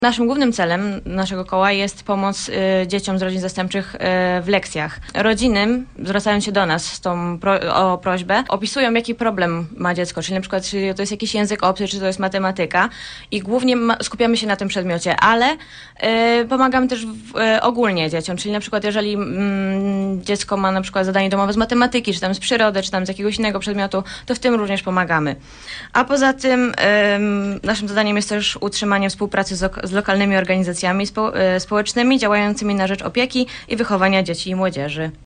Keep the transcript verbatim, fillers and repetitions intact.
Naszym głównym celem naszego koła jest pomoc y, dzieciom z rodzin zastępczych y, w lekcjach. Rodziny, zwracając się do nas z tą pro, o prośbę, opisują, jaki problem ma dziecko, czyli na przykład czy to jest jakiś język obcy, czy to jest matematyka i głównie ma, skupiamy się na tym przedmiocie, ale y, pomagamy też w, y, ogólnie dzieciom, czyli na przykład jeżeli mm, dziecko ma na przykład zadanie domowe z matematyki, czy tam z przyrody, czy tam z jakiegoś innego przedmiotu, to w tym również pomagamy. A poza tym y, naszym zadaniem jest też utrzymanie współpracy z, z lokalnymi organizacjami spo, y, społecznymi działającymi na rzecz opieki i wychowania dzieci i młodzieży.